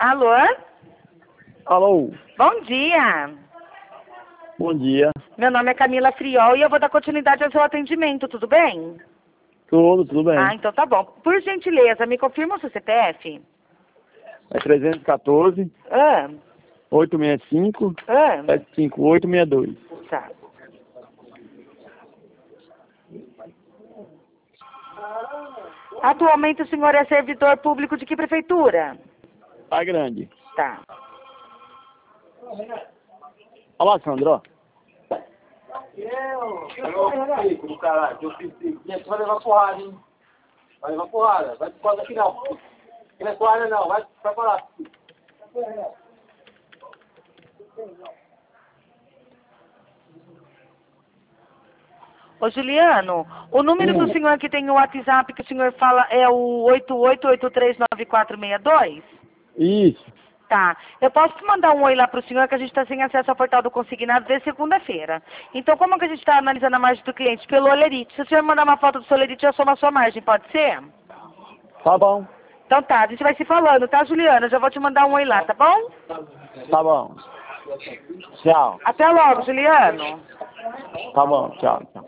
Alô? Alô, Bom dia. bom dia. Meu nome é Camila Friol e eu vou dar continuidade ao seu atendimento, tudo bem? Tudo bem. Ah, então tá bom. Por gentileza, me confirma o seu CPF? É 314 Ah, 865 ah, 75862. tá. Atualmente o senhor é servidor público de que prefeitura? Tá grande. Tá. Olha lá, Sandro, ó. Do caralho, eu fiz isso. Gente, vai levar porrada, hein? Vai levar porrada. Vai por causa aqui não. Aqui não é porrada não, vai pra lá. Ô Juliano, o número do senhor que tem o WhatsApp que o senhor fala é o 88839462? Isso. Tá. Eu posso te mandar um oi lá pro senhor que a gente está sem acesso ao portal do consignado desde segunda-feira. Então, como que a gente está analisando a margem do cliente? Pelo Olerite. Se o senhor mandar uma foto do seu Olerite, eu somo a sua margem, pode ser? Tá bom. Então tá, a gente vai se falando, tá, Juliano? Eu já vou te mandar um oi lá, tá bom? Tá bom. Tchau. Até logo, Juliano. Tá bom, tchau.